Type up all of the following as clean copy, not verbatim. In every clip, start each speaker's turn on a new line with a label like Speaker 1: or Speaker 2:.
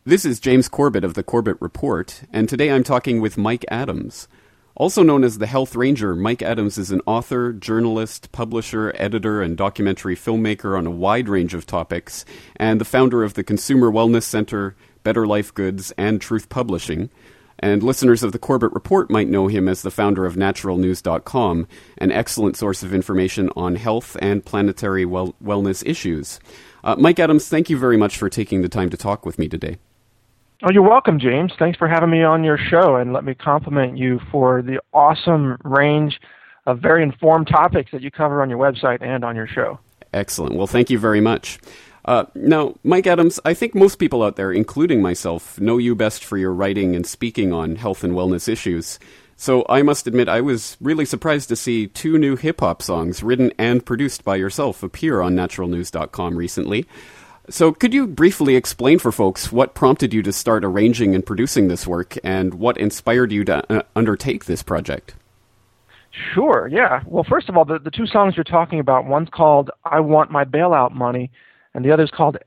Speaker 1: This is James Corbett of the Corbett Report, and today I'm talking with Mike Adams. Also known as the Health Ranger, Mike Adams is an author, journalist, publisher, editor, and documentary filmmaker on a wide range of topics, and the founder of the Consumer Wellness Center, Better Life Goods, and Truth Publishing. And listeners of the Corbett Report might know him as the founder of naturalnews.com, an excellent source of information on health and planetary wellness issues. Mike Adams, thank you very much for taking the time to talk with me today.
Speaker 2: Oh, you're welcome, James. Thanks for having me on your show, and let me compliment you for the awesome range of very informed topics that you cover on your website and on your show.
Speaker 1: Excellent. Well, thank you very much. Now, Mike Adams, I think most people out there, including myself, know you best for your writing and speaking on health and wellness issues. So I must admit I was really surprised to see 2 new hip-hop songs written and produced by yourself appear on naturalnews.com recently. So could you briefly explain for folks what prompted you to start arranging and producing this work and what inspired you to undertake this project?
Speaker 2: Sure, yeah. Well, first of all, the 2 songs you're talking about, one's called I Want My Bailout Money, and the other's called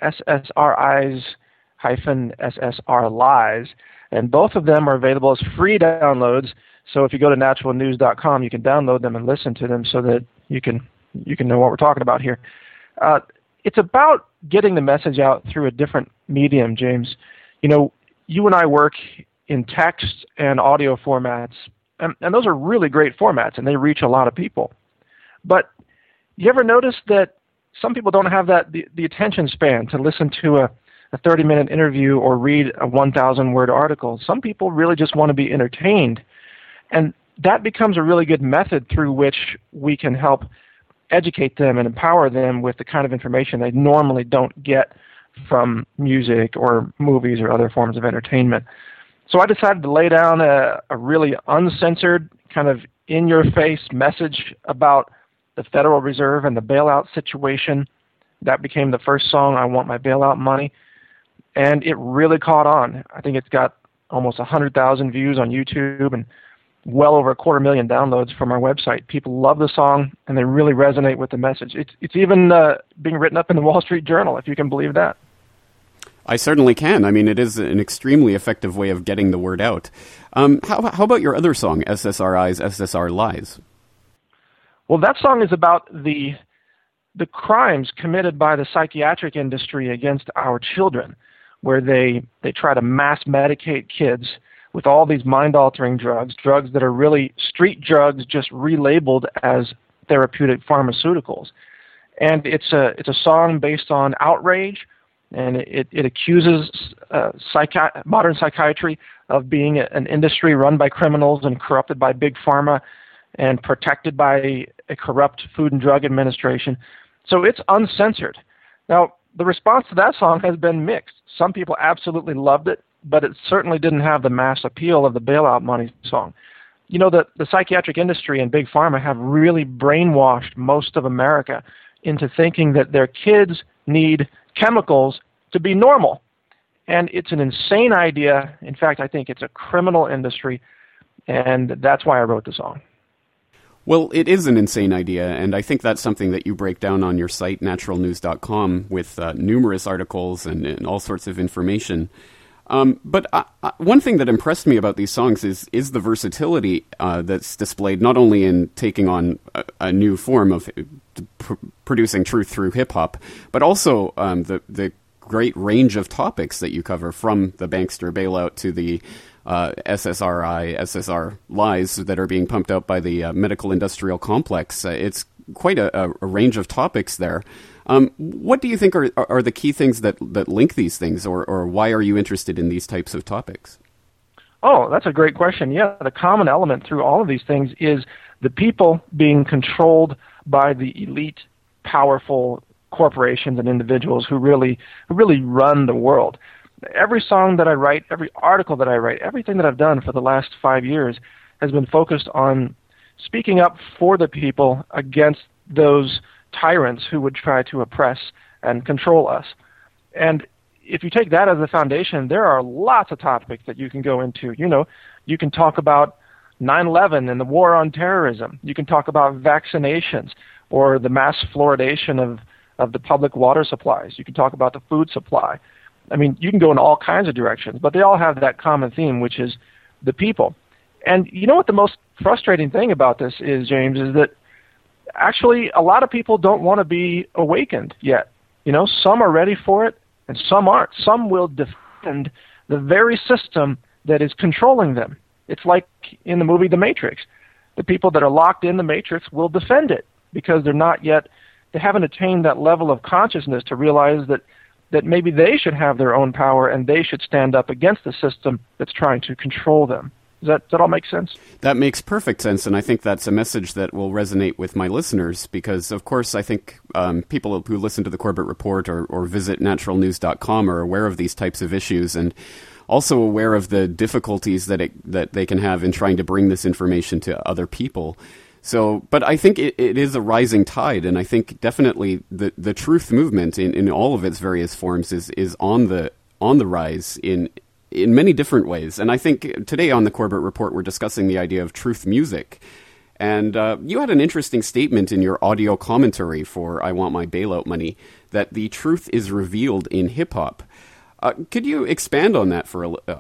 Speaker 2: SSRIs-SSR Lies. And both of them are available as free downloads. So if you go to naturalnews.com, you can download them and listen to them so that you can know what we're talking about here. It's about getting the message out through a different medium, James. You know, you and I work in text and audio formats, and those are really great formats, and they reach a lot of people. But you ever notice that some people don't have the attention span to listen to a 30-minute interview or read a 1,000-word article? Some people really just want to be entertained, and that becomes a really good method through which we can help educate them and empower them with the kind of information they normally don't get from music or movies or other forms of entertainment. So I decided to lay down a really uncensored, kind of in-your-face message about the Federal Reserve and the bailout situation. That became the first song, I Want My Bailout Money, and it really caught on. I think it's got almost 100,000 views on YouTube and well over 250,000 downloads from our website. People love the song, and they really resonate with the message. It's even being written up in the Wall Street Journal, if you can believe that.
Speaker 1: I certainly can. I mean, it is an extremely effective way of getting the word out. How about your other song, SSRIs, SSR Lies?
Speaker 2: Well, that song is about the crimes committed by the psychiatric industry against our children, where they try to mass medicate kids with all these mind-altering drugs that are really street drugs just relabeled as therapeutic pharmaceuticals. And it's a song based on outrage, and it accuses modern psychiatry of being an industry run by criminals and corrupted by big pharma and protected by a corrupt Food and Drug Administration. So it's uncensored. Now, the response to that song has been mixed. Some people absolutely loved it, but it certainly didn't have the mass appeal of the Bailout Money song. You know, the psychiatric industry and big pharma have really brainwashed most of America into thinking that their kids need chemicals to be normal. And it's an insane idea. In fact, I think it's a criminal industry, and that's why I wrote the song.
Speaker 1: Well, it is an insane idea, and I think that's something that you break down on your site, naturalnews.com, with numerous articles and all sorts of information. But one thing that impressed me about these songs is the versatility that's displayed not only in taking on a new form of producing truth through hip-hop, but also the great range of topics that you cover, from the bankster bailout to the SSRI, SSR lies that are being pumped out by the medical industrial complex. It's quite a range of topics there. What do you think are the key things that link these things, or why are you interested in these types of topics?
Speaker 2: Oh, that's a great question. Yeah, the common element through all of these things is the people being controlled by the elite, powerful corporations and individuals who really run the world. Every song that I write, every article that I write, everything that I've done for the last 5 years has been focused on speaking up for the people against those tyrants who would try to oppress and control us. And if you take that as a foundation, there are lots of topics that you can go into. You know, you can talk about 9/11 and the war on terrorism. You can talk about vaccinations or the mass fluoridation of the public water supplies. You can talk about the food supply. I mean, you can go in all kinds of directions, but they all have that common theme, which is the people. And you know what the most frustrating thing about this is, James, is that actually a lot of people don't want to be awakened yet. You know, some are ready for it, and some aren't. Some will defend the very system that is controlling them. It's like in the movie The Matrix. The people that are locked in the Matrix will defend it because they haven't attained that level of consciousness to realize that maybe they should have their own power and they should stand up against the system that's trying to control them. Does that all make sense?
Speaker 1: That makes perfect sense, and I think that's a message that will resonate with my listeners because, of course, I think people who listen to the Corbett Report or visit naturalnews.com are aware of these types of issues and also aware of the difficulties that they can have in trying to bring this information to other people. So, but I think it is a rising tide, and I think definitely the truth movement in all of its various forms is on the rise in many different ways. And I think today on the Corbett Report we're discussing the idea of truth music. And you had an interesting statement in your audio commentary for I Want My Bailout Money that the truth is revealed in hip-hop. Could you expand on that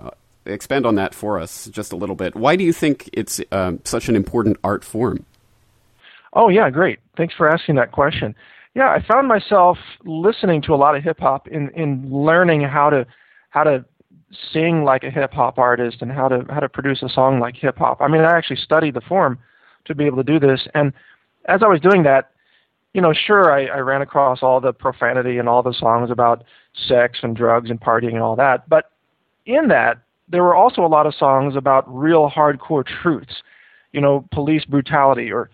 Speaker 1: for us just a little bit? Why do you think it's such an important art form?
Speaker 2: Oh, yeah, great. Thanks for asking that question. Yeah, I found myself listening to a lot of hip-hop in learning how to sing like a hip-hop artist and how to produce a song like hip-hop. I mean, I actually studied the form to be able to do this. And as I was doing that, you know, sure, I ran across all the profanity and all the songs about sex and drugs and partying and all that. But in that, there were also a lot of songs about real hardcore truths, you know, police brutality or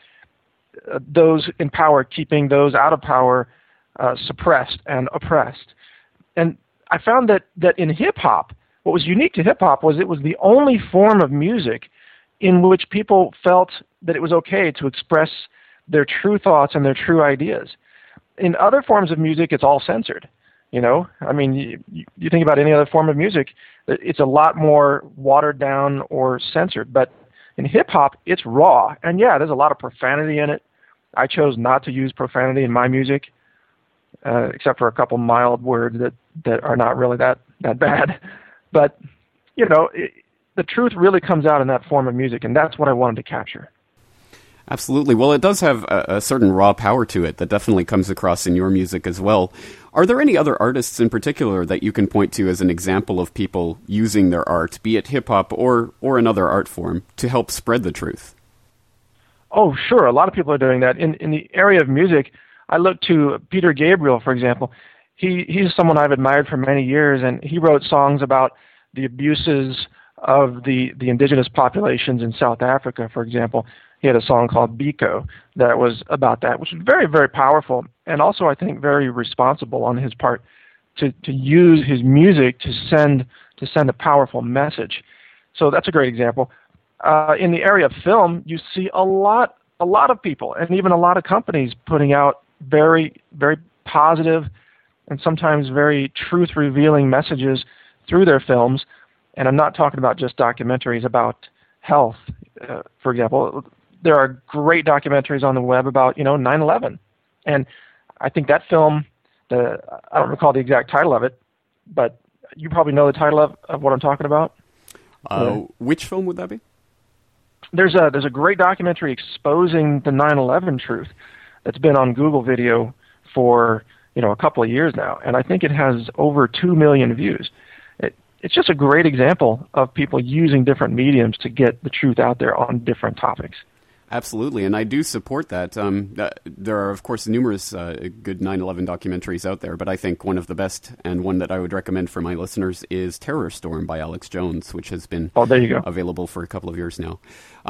Speaker 2: those in power keeping those out of power suppressed and oppressed. And I found that in hip-hop, what was unique to hip-hop was it was the only form of music in which people felt that it was okay to express their true thoughts and their true ideas. In other forms of music, it's all censored. You know, I mean, you think about any other form of music, it's a lot more watered down or censored. But in hip-hop, it's raw. And yeah, there's a lot of profanity in it. I chose not to use profanity in my music, except for a couple mild words that are not really that bad. But, you know, the truth really comes out in that form of music, and that's what I wanted to capture.
Speaker 1: Absolutely. Well, it does have a certain raw power to it that definitely comes across in your music as well. Are there any other artists in particular that you can point to as an example of people using their art, be it hip-hop or another art form, to help spread the truth?
Speaker 2: Oh, sure. A lot of people are doing that. In the area of music, I look to Peter Gabriel, for example. He's someone I've admired for many years, and he wrote songs about the abuses of the indigenous populations in South Africa, for example. He had a song called Biko that was about that, which is very, very powerful, and also I think very responsible on his part to use his music to send a powerful message. So that's a great example. In the area of film, you see a lot of people and even a lot of companies putting out very, very positive and sometimes very truth-revealing messages through their films. And I'm not talking about just documentaries about health. For example, there are great documentaries on the web about, 9/11. And I think that film, I don't recall the exact title of it, but you probably know the title of what I'm talking about.
Speaker 1: Which film would that be?
Speaker 2: There's a great documentary exposing the 9/11 truth that's been on Google Video for a couple of years now, and I think it has over 2 million views. It's just a great example of people using different mediums to get the truth out there on different topics.
Speaker 1: Absolutely, and I do support that. There are, of course, numerous good 9/11 documentaries out there, but I think one of the best and one that I would recommend for my listeners is Terror Storm by Alex Jones, which has been available for a couple of years now.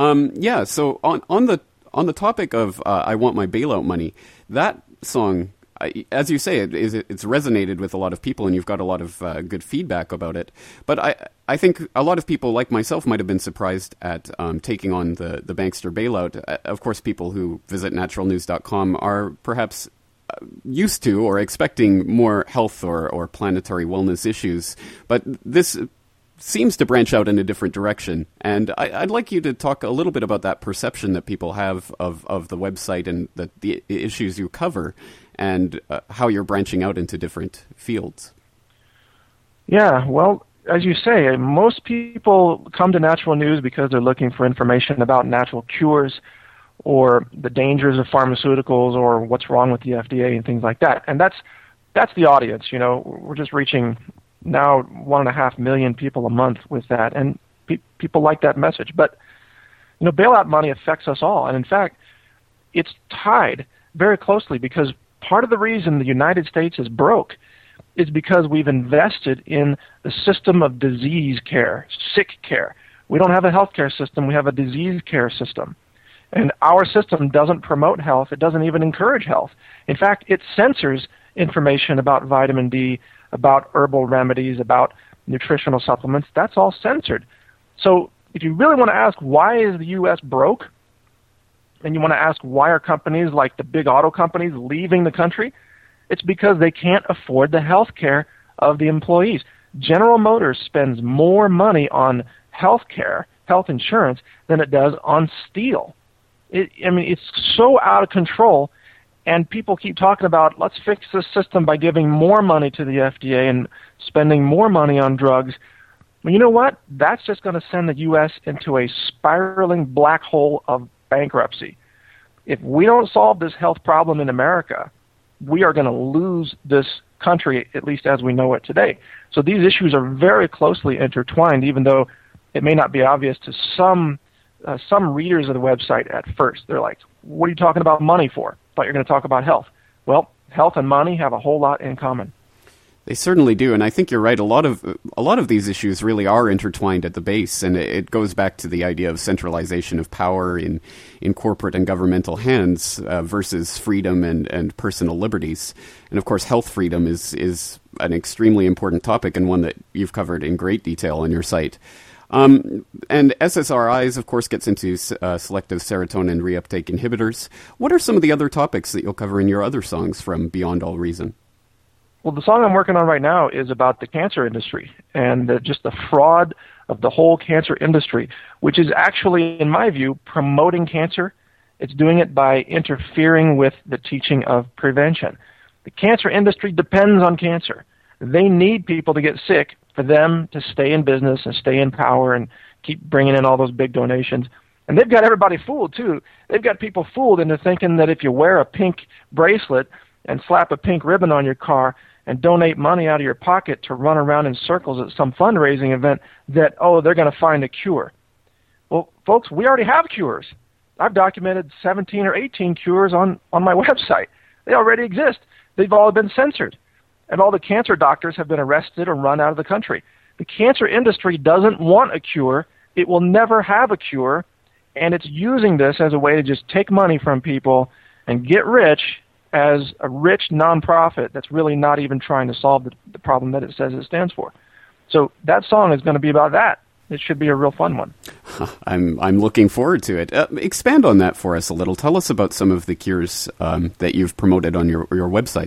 Speaker 1: So on the topic of I Want My Bailout Money, that song, as you say, it's resonated with a lot of people, and you've got a lot of good feedback about it. But I think a lot of people, like myself, might have been surprised at taking on the bankster bailout. Of course, people who visit naturalnews.com are perhaps used to or expecting more health or planetary wellness issues. But this seems to branch out in a different direction. And I'd like you to talk a little bit about that perception that people have of the website and the issues you cover, and how you're branching out into different fields.
Speaker 2: Yeah, well, as you say, most people come to Natural News because they're looking for information about natural cures or the dangers of pharmaceuticals or what's wrong with the FDA and things like that. And that's the audience. You know, we're just reaching now 1.5 million people a month with that, and people like that message. But you know, bailout money affects us all, and in fact, it's tied very closely because part of the reason the United States is broke is because we've invested in the system of disease care, sick care. We don't have a healthcare system, we have a disease care system. And our system doesn't promote health, it doesn't even encourage health. In fact, it censors information about vitamin D, about herbal remedies, about nutritional supplements. That's all censored. So if you really want to ask why is the U.S. broke, and you want to ask why are companies like the big auto companies leaving the country, it's because they can't afford the health care of the employees. General Motors spends more money on health care, health insurance, than it does on steel. It's so out of control, and people keep talking about, let's fix this system by giving more money to the FDA and spending more money on drugs. Well, you know what? That's just going to send the U.S. into a spiraling black hole of bankruptcy. If we don't solve this health problem in America, we are going to lose this country, at least as we know it today. So these issues are very closely intertwined, even though it may not be obvious to some readers of the website at first. They're like, what are you talking about money for? I thought you were going to talk about health. Well, health and money have a whole lot in common.
Speaker 1: They certainly do, and I think you're right. A lot of these issues really are intertwined at the base, and it goes back to the idea of centralization of power in corporate and governmental hands versus freedom and personal liberties. And of course, health freedom is an extremely important topic and one that you've covered in great detail on your site. And SSRIs, of course, gets into selective serotonin reuptake inhibitors. What are some of the other topics that you'll cover in your other songs from Beyond All Reason?
Speaker 2: Well, the song I'm working on right now is about the cancer industry and just the fraud of the whole cancer industry, which is actually, in my view, promoting cancer. It's doing it by interfering with the teaching of prevention. The cancer industry depends on cancer. They need people to get sick for them to stay in business and stay in power and keep bringing in all those big donations. And they've got everybody fooled, too. They've got people fooled into thinking that if you wear a pink bracelet and slap a pink ribbon on your car and donate money out of your pocket to run around in circles at some fundraising event, that, oh, they're going to find a cure. Well, folks, we already have cures. I've documented 17 or 18 cures on my website. They already exist. They've all been censored. And all the cancer doctors have been arrested or run out of the country. The cancer industry doesn't want a cure. It will never have a cure. And it's using this as a way to just take money from people and get rich as a rich nonprofit that's really not even trying to solve the problem that it says it stands for. So that song is going to be about that. It should be a real fun one.
Speaker 1: I'm looking forward to it. Expand on that for us a little. Tell us about some of the cures that you've promoted on your website.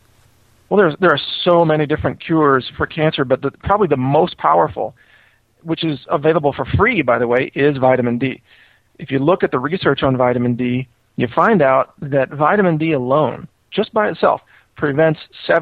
Speaker 2: Well, there are so many different cures for cancer, but probably the most powerful, which is available for free, by the way, is vitamin D. If you look at the research on vitamin D, you find out that vitamin D alone, just by itself, prevents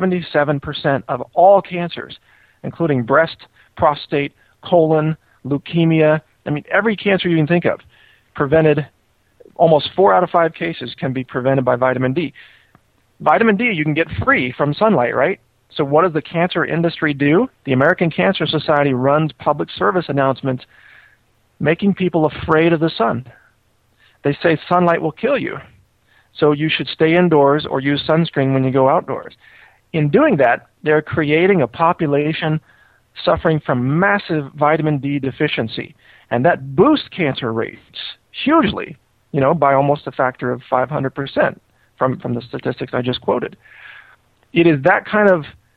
Speaker 2: 77% of all cancers, including breast, prostate, colon, leukemia. I mean, every cancer you can think of, prevented. Almost 4 out of 5 cases can be prevented by vitamin D. Vitamin D you can get free from sunlight, right? So what does the cancer industry do? The American Cancer Society runs public service announcements making people afraid of the sun. They say sunlight will kill you, so you should stay indoors or use sunscreen when you go outdoors. In doing that, they're creating a population suffering from massive vitamin D deficiency, and that boosts cancer rates hugely, by almost a factor of 500% from the statistics I just quoted. It is that kind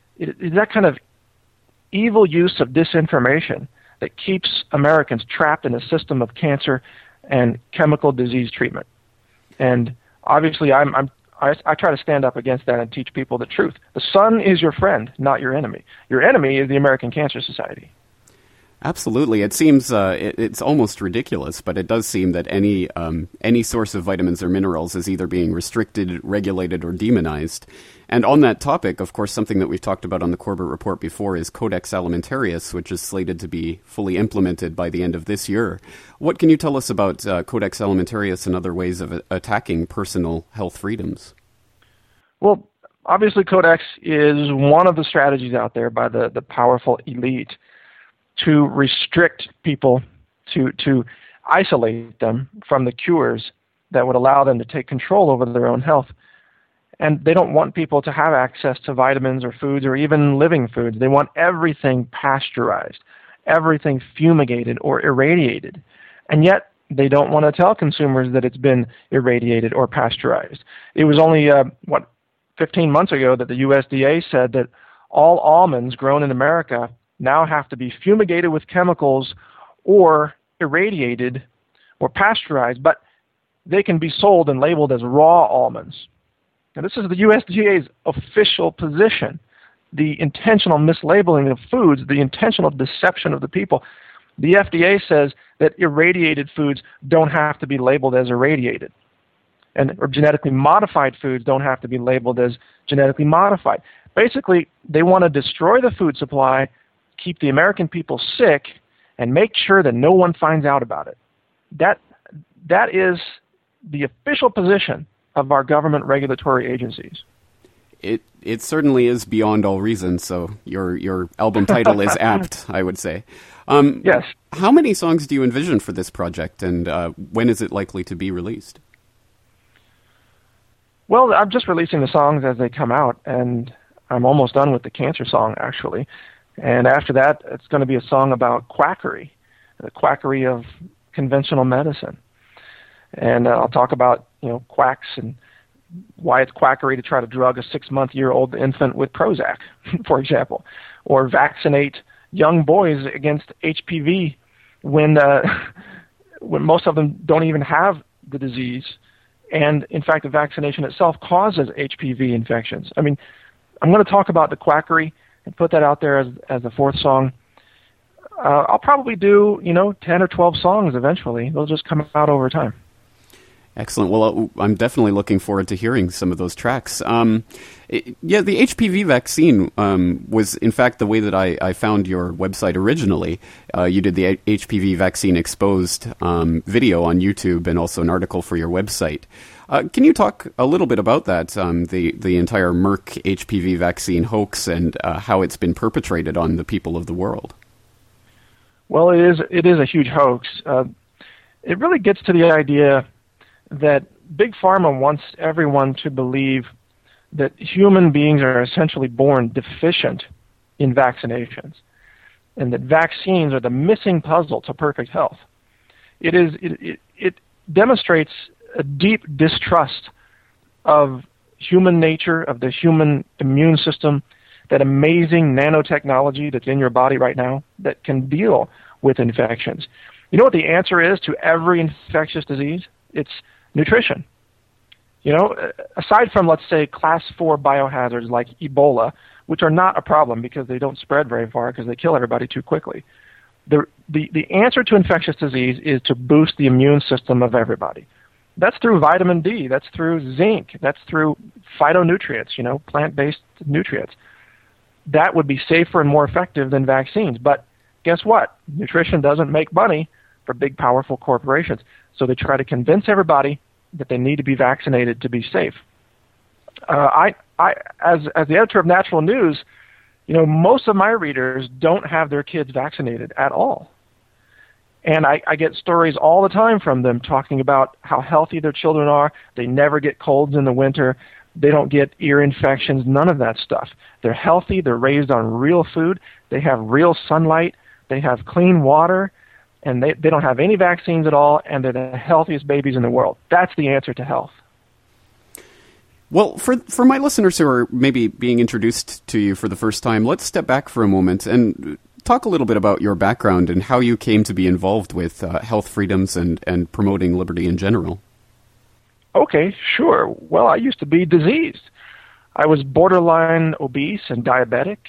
Speaker 2: of evil use of disinformation that keeps Americans trapped in a system of cancer and chemical disease treatment. And obviously, I try to stand up against that and teach people the truth. The sun is your friend, not your enemy. Your enemy is the American Cancer Society.
Speaker 1: Absolutely. It seems it's almost ridiculous, but it does seem that any source of vitamins or minerals is either being restricted, regulated, or demonized. And on that topic, of course, something that we've talked about on the Corbett Report before is Codex Alimentarius, which is slated to be fully implemented by the end of this year. What can you tell us about Codex Alimentarius and other ways of attacking personal health freedoms? Well,
Speaker 2: obviously, Codex is one of the strategies out there by the powerful elite to restrict people, to isolate them from the cures that would allow them to take control over their own health. And they don't want people to have access to vitamins or foods or even living foods. They want everything pasteurized, everything fumigated or irradiated. And yet, they don't want to tell consumers that it's been irradiated or pasteurized. It was only, 15 months ago that the USDA said that all almonds grown in America now have to be fumigated with chemicals or irradiated or pasteurized, but they can be sold and labeled as raw almonds. Now, this is the USDA's official position. The intentional mislabeling of foods, the intentional deception of the people. The FDA says that irradiated foods don't have to be labeled as irradiated. Or genetically modified foods don't have to be labeled as genetically modified. Basically, they want to destroy the food supply, keep the American people sick, and make sure that no one finds out about it. That is the official position of our government regulatory agencies.
Speaker 1: It certainly is beyond all reason, so your album title is apt, I would say.
Speaker 2: Yes.
Speaker 1: How many songs do you envision for this project, and when is it likely to be released?
Speaker 2: Well, I'm just releasing the songs as they come out, and I'm almost done with the cancer song, actually. And after that, it's going to be a song about quackery, the quackery of conventional medicine. And I'll talk about, quacks and why it's quackery to try to drug a 6-month-old infant with Prozac, for example, or vaccinate young boys against HPV when most of them don't even have the disease. And, in fact, the vaccination itself causes HPV infections. I mean, I'm going to talk about the quackery and put that out there as the fourth song. I'll probably do, 10 or 12 songs eventually. They'll just come out over time.
Speaker 1: Excellent. Well, I'm definitely looking forward to hearing some of those tracks. The HPV vaccine was, in fact, the way that I found your website originally. You did the HPV vaccine exposed video on YouTube and also an article for your website. Can you talk a little bit about that, the entire Merck HPV vaccine hoax and how it's been perpetrated on the people of the world?
Speaker 2: Well, it is a huge hoax. It really gets to the idea that Big Pharma wants everyone to believe that human beings are essentially born deficient in vaccinations, and that vaccines are the missing puzzle to perfect health. It demonstrates a deep distrust of human nature, of the human immune system, that amazing nanotechnology that's in your body right now that can deal with infections. You know what the answer is to every infectious disease? It's nutrition. Aside from, let's say, class 4 biohazards like Ebola, which are not a problem because they don't spread very far because they kill everybody too quickly, the answer to infectious disease is to boost the immune system of everybody. That's through vitamin D. That's through zinc. That's through phytonutrients, plant-based nutrients. That would be safer and more effective than vaccines. But guess what? Nutrition doesn't make money for big, powerful corporations. So they try to convince everybody that they need to be vaccinated to be safe. As the editor of Natural News, most of my readers don't have their kids vaccinated at all. And I get stories all the time from them talking about how healthy their children are. They never get colds in the winter. They don't get ear infections, none of that stuff. They're healthy. They're raised on real food. They have real sunlight. They have clean water. And they don't have any vaccines at all, and they're the healthiest babies in the world. That's the answer to health.
Speaker 1: Well, for my listeners who are maybe being introduced to you for the first time, let's step back for a moment and talk a little bit about your background and how you came to be involved with health freedoms and promoting liberty in general.
Speaker 2: Okay, sure. Well, I used to be diseased. I was borderline obese and diabetic,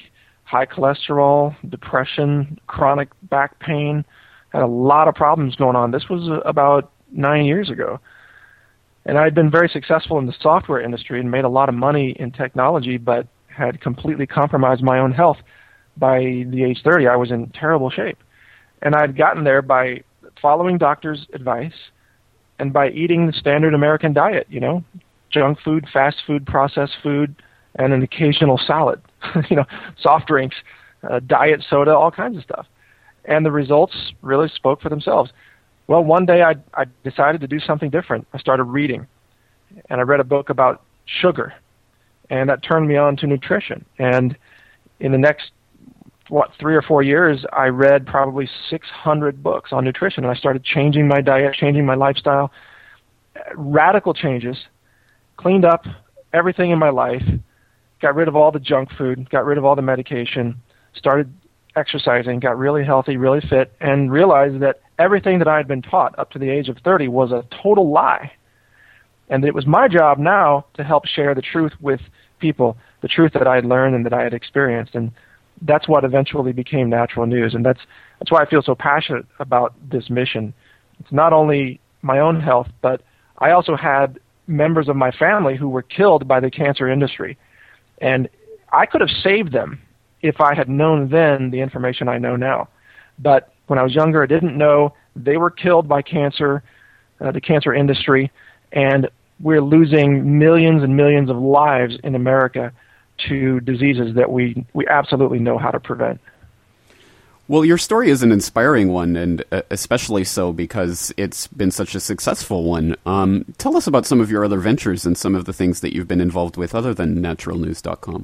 Speaker 2: high cholesterol, depression, chronic back pain, had a lot of problems going on. This was about 9 years ago. And I'd been very successful in the software industry and made a lot of money in technology, but had completely compromised my own health. By the age 30, I was in terrible shape. And I'd gotten there by following doctors' advice and by eating the standard American diet, you know, junk food, fast food, processed food, and an occasional salad, you know, soft drinks, diet soda, all kinds of stuff. And the results really spoke for themselves. Well, one day I decided to do something different. I started reading, and I read a book about sugar, and that turned me on to nutrition. And in the next, 3 or 4 years, I read probably 600 books on nutrition, and I started changing my diet, changing my lifestyle, radical changes, cleaned up everything in my life, got rid of all the junk food, got rid of all the medication, started exercising, got really healthy, really fit, and realized that everything that I had been taught up to the age of 30 was a total lie. And it was my job now to help share the truth with people, the truth that I had learned and that I had experienced. And that's what eventually became Natural News. And that's why I feel so passionate about this mission. It's not only my own health, but I also had members of my family who were killed by the cancer industry. And I could have saved them if I had known then the information I know now. But when I was younger, I didn't know they were killed by cancer, the cancer industry, and we're losing millions and millions of lives in America to diseases that we absolutely know how to prevent.
Speaker 1: Well, your story is an inspiring one, and especially so because it's been such a successful one. Tell us about some of your other ventures and some of the things that you've been involved with other than naturalnews.com.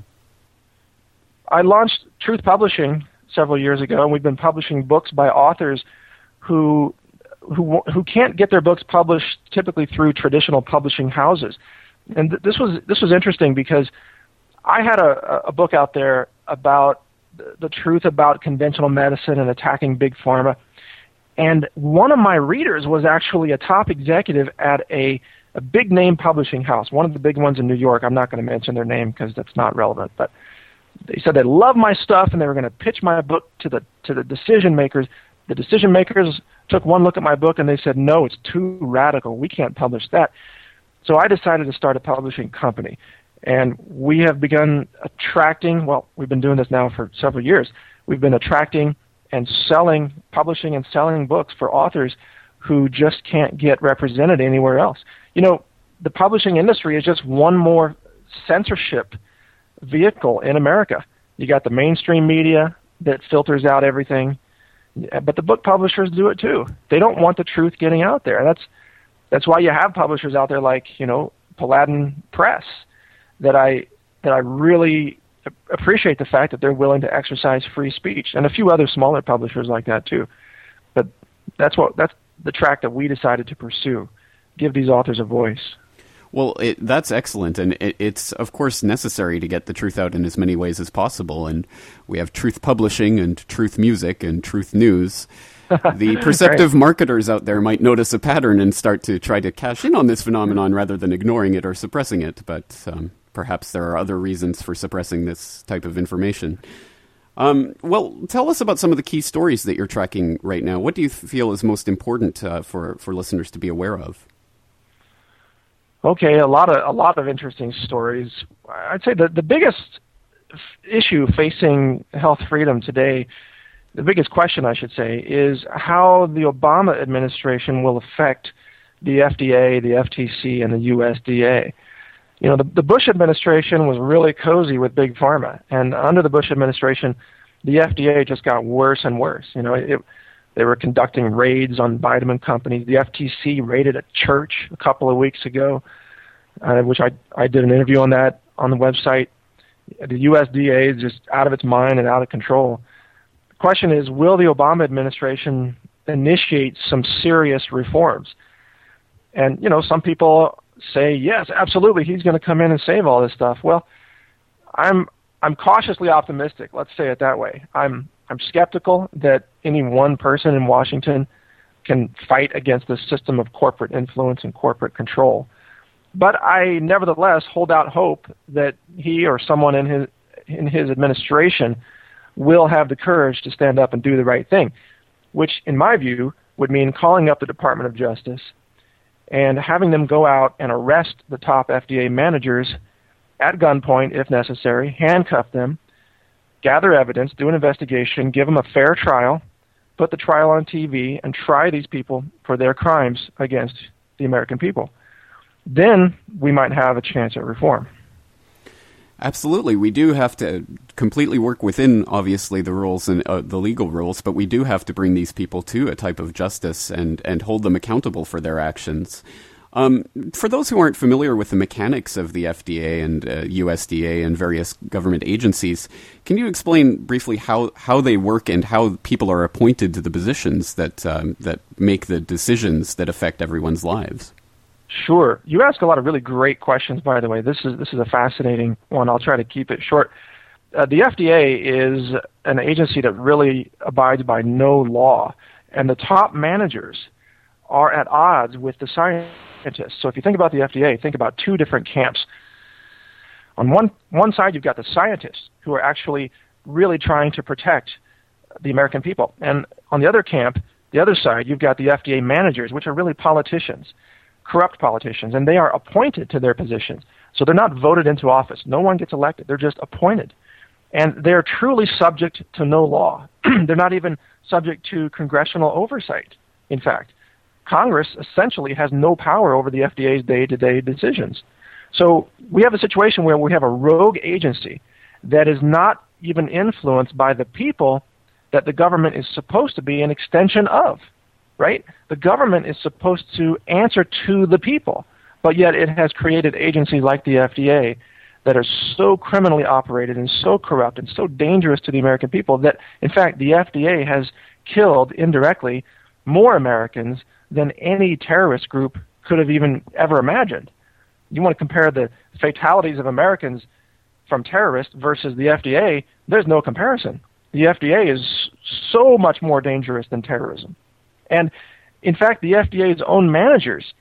Speaker 2: I launched Truth Publishing several years ago, and we've been publishing books by authors who can't get their books published typically through traditional publishing houses. And this was interesting because I had a book out there about the truth about conventional medicine and attacking big pharma. And one of my readers was actually a top executive at a big name publishing house, one of the big ones in New York. I'm not going to mention their name because that's not relevant, but they said they loved my stuff and they were going to pitch my book to the decision makers. The decision makers took one look at my book and they said, no, it's too radical. We can't publish that. So I decided to start a publishing company. And we have begun attracting, well, we've been doing this now for several years. We've been attracting and publishing and selling books for authors who just can't get represented anywhere else. You know, the publishing industry is just one more censorship vehicle in America. You got the mainstream media that filters out everything, but the book publishers do it too. They don't want the truth getting out there. That's why you have publishers out there like, you know, Paladin Press, that I really appreciate the fact that they're willing to exercise free speech, and a few other smaller publishers like that too. But that's the track that we decided to pursue, give these authors a voice.
Speaker 1: Well, that's excellent, and it's, of course, necessary to get the truth out in as many ways as possible, and we have Truth Publishing and Truth Music and Truth News. The perceptive marketers out there might notice a pattern and start to try to cash in on this phenomenon rather than ignoring it or suppressing it, but perhaps there are other reasons for suppressing this type of information. Well, tell us about some of the key stories that you're tracking right now. What do you feel is most important for listeners to be aware of?
Speaker 2: Okay, a lot of interesting stories. I'd say the biggest issue facing health freedom today, the biggest question I should say, is how the Obama administration will affect the FDA, the FTC, and the USDA. You know, the Bush administration was really cozy with Big Pharma, and under the Bush administration, the FDA just got worse and worse. You know, they were conducting raids on vitamin companies. The FTC raided a church a couple of weeks ago, which I did an interview on that on the website. The USDA is just out of its mind and out of control. The question is, will the Obama administration initiate some serious reforms? And, you know, some people say, yes, absolutely, he's going to come in and save all this stuff. Well, I'm cautiously optimistic, let's say it that way. I'm skeptical that any one person in Washington can fight against the system of corporate influence and corporate control. But I nevertheless hold out hope that he or someone in his administration will have the courage to stand up and do the right thing, which, in my view, would mean calling up the Department of Justice and having them go out and arrest the top FDA managers at gunpoint, if necessary, handcuff them, gather evidence, do an investigation, give them a fair trial, put the trial on TV, and try these people for their crimes against the American people. Then we might have a chance at reform.
Speaker 1: Absolutely. We do have to completely work within, obviously, the rules and the legal rules, but we do have to bring these people to a type of justice and hold them accountable for their actions. For those who aren't familiar with the mechanics of the FDA and USDA and various government agencies, can you explain briefly how they work and how people are appointed to the positions that make the decisions that affect everyone's lives?
Speaker 2: Sure. You ask a lot of really great questions, by the way. This is a fascinating one. I'll try to keep it short. The FDA is an agency that really abides by no law, and the top managers are at odds with the scientists. So if you think about the FDA, think about two different camps. On one side, you've got the scientists who are actually really trying to protect the American people. And on the other camp, the other side, you've got the FDA managers, which are really politicians, corrupt politicians, and they are appointed to their positions. So they're not voted into office. No one gets elected. They're just appointed. And they're truly subject to no law. They're not even subject to congressional oversight, in fact. Congress essentially has no power over the FDA's day-to-day decisions. So we have a situation where we have a rogue agency that is not even influenced by the people that the government is supposed to be an extension of, right? The government is supposed to answer to the people, but yet it has created agencies like the FDA that are so criminally operated and so corrupt and so dangerous to the American people that, in fact, the FDA has killed indirectly more Americans than any terrorist group could have even ever imagined. You want to compare the fatalities of Americans from terrorists versus the FDA, there's no comparison. The FDA is so much more dangerous than terrorism. And in fact, the FDA's own managers,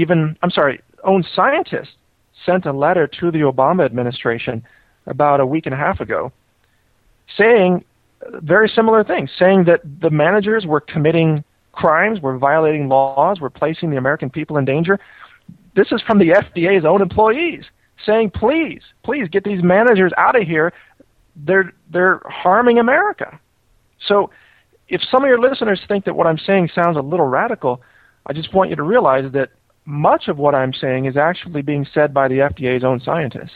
Speaker 2: own scientists, sent a letter to the Obama administration about a week and a half ago saying very similar things, saying that the managers were committing crimes, were violating laws, were placing the American people in danger. This is from the FDA's own employees saying, please get these managers out of here. They're harming America. So if some of your listeners think that what I'm saying sounds a little radical, I just want you to realize that much of what I'm saying is actually being said by the FDA's own scientists.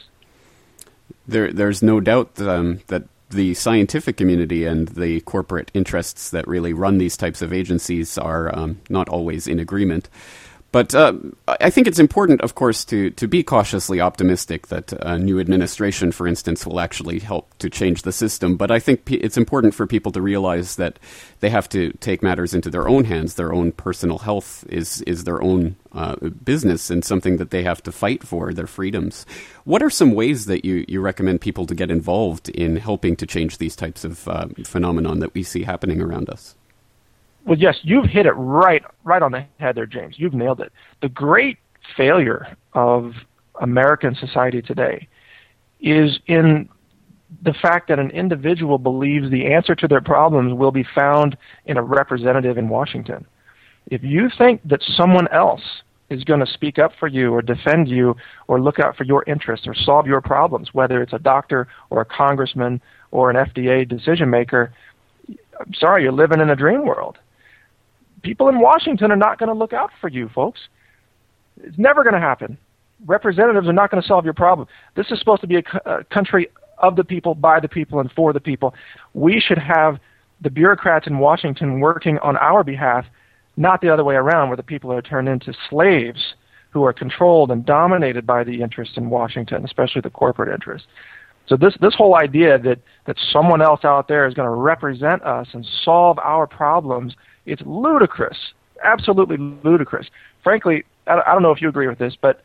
Speaker 1: There's no doubt that the scientific community and the corporate interests that really run these types of agencies are not always in agreement. But I think it's important, of course, to be cautiously optimistic that a new administration, for instance, will actually help to change the system. But I think it's important for people to realize that they have to take matters into their own hands. Their own personal health is their own business and something that they have to fight for, their freedoms. What are some ways that you recommend people to get involved in helping to change these types of phenomenon that we see happening around us?
Speaker 2: Well, yes, you've hit it right on the head there, James. You've nailed it. The great failure of American society today is in the fact that an individual believes the answer to their problems will be found in a representative in Washington. If you think that someone else is going to speak up for you or defend you or look out for your interests or solve your problems, whether it's a doctor or a congressman or an FDA decision maker, I'm sorry, you're living in a dream world. People in Washington are not going to look out for you, folks. It's never going to happen. Representatives are not going to solve your problem. This is supposed to be a country of the people, by the people, and for the people. We should have the bureaucrats in Washington working on our behalf, not the other way around, where the people are turned into slaves who are controlled and dominated by the interests in Washington, especially the corporate interests. So this whole idea that someone else out there is going to represent us and solve our problems, it's ludicrous, absolutely ludicrous. Frankly, I don't know if you agree with this, but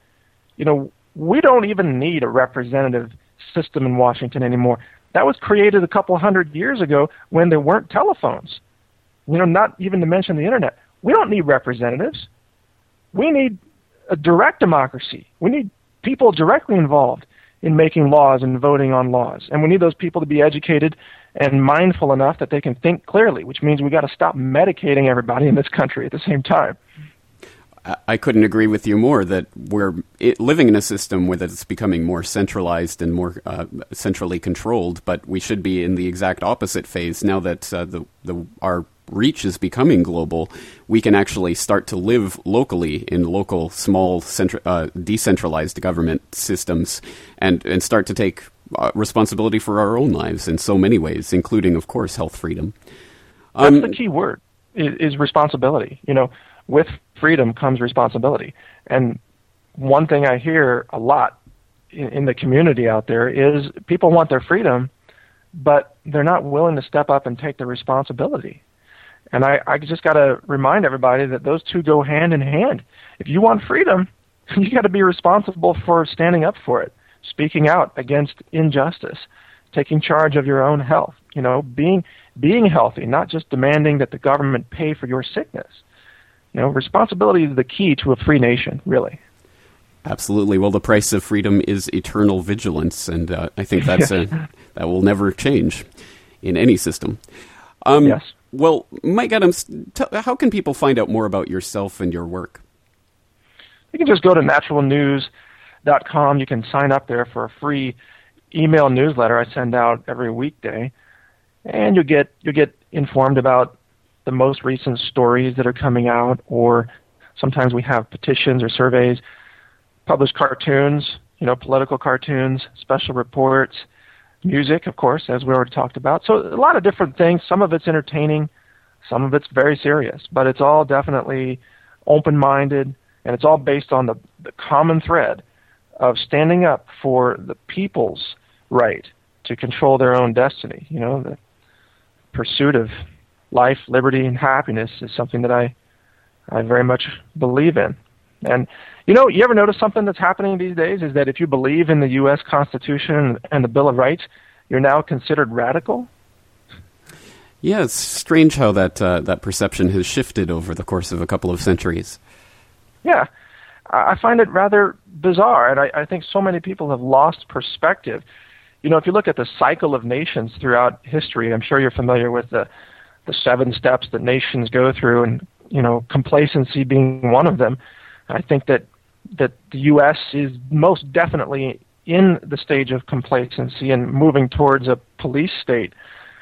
Speaker 2: we don't even need a representative system in Washington anymore. That was created a couple hundred years ago when there weren't telephones. Not even to mention the internet. We don't need representatives. We need a direct democracy. We need people directly involved in making laws and voting on laws. And we need those people to be educated and mindful enough that they can think clearly, which means we got to stop medicating everybody in this country at the same time.
Speaker 1: I couldn't agree with you more that we're living in a system where it's becoming more centralized and more centrally controlled, but we should be in the exact opposite phase. Now that our reach is becoming global, we can actually start to live locally in local, small, decentralized government systems and start to take responsibility for our own lives in so many ways, including, of course, health freedom.
Speaker 2: That's the key word, is responsibility. With freedom comes responsibility. And one thing I hear a lot in the community out there is people want their freedom, but they're not willing to step up and take the responsibility. And I just got to remind everybody that those two go hand in hand. If you want freedom, you got to be responsible for standing up for it, speaking out against injustice, taking charge of your own health, being healthy, not just demanding that the government pay for your sickness. Responsibility is the key to a free nation, really.
Speaker 1: Absolutely. Well, the price of freedom is eternal vigilance, and I think that will never change in any system.
Speaker 2: Yes.
Speaker 1: Well, Mike Adams, how can people find out more about yourself and your work?
Speaker 2: You can just go to naturalnews.com. You can sign up there for a free email newsletter I send out every weekday, and you'll get informed about the most recent stories that are coming out, or sometimes we have petitions or surveys, published cartoons, political cartoons, special reports, music, of course, as we already talked about. So a lot of different things. Some of it's entertaining, some of it's very serious, but it's all definitely open-minded, and it's all based on the common thread of standing up for the people's right to control their own destiny. The pursuit of life, liberty, and happiness is something that I very much believe in. And, you ever notice something that's happening these days is that if you believe in the U.S. Constitution and the Bill of Rights, you're now considered radical?
Speaker 1: Yeah, it's strange how that perception has shifted over the course of a couple of centuries.
Speaker 2: Yeah, I find it rather bizarre, and I think so many people have lost perspective. If you look at the cycle of nations throughout history, I'm sure you're familiar with the 7 steps that nations go through, and complacency being one of them. I think that the U.S. is most definitely in the stage of complacency and moving towards a police state.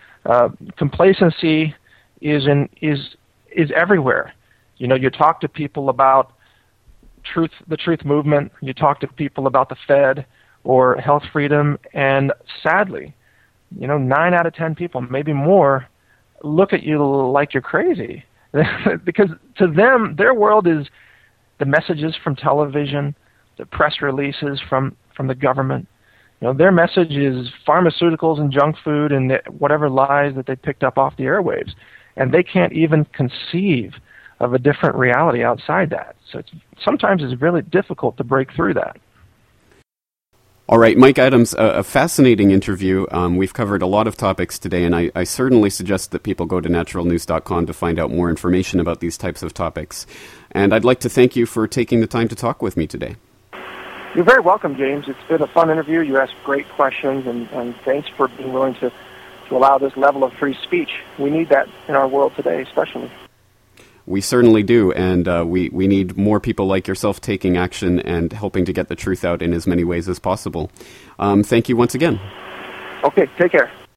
Speaker 2: Complacency is everywhere. You talk to people about the truth movement. You talk to people about the Fed or health freedom, and sadly, 9 out of 10 people, maybe more, look at you like you're crazy. Because to them, their world is the messages from television, the press releases from the government. Their message is pharmaceuticals and junk food and whatever lies that they picked up off the airwaves. And they can't even conceive of a different reality outside that. So sometimes it's really difficult to break through that.
Speaker 1: All right, Mike Adams, a fascinating interview. We've covered a lot of topics today, and I certainly suggest that people go to naturalnews.com to find out more information about these types of topics. And I'd like to thank you for taking the time to talk with me today.
Speaker 2: You're very welcome, James. It's been a fun interview. You asked great questions, and thanks for being willing to allow this level of free speech. We need that in our world today, especially.
Speaker 1: We certainly do, and we need more people like yourself taking action and helping to get the truth out in as many ways as possible. Thank you once again.
Speaker 2: Okay, take care.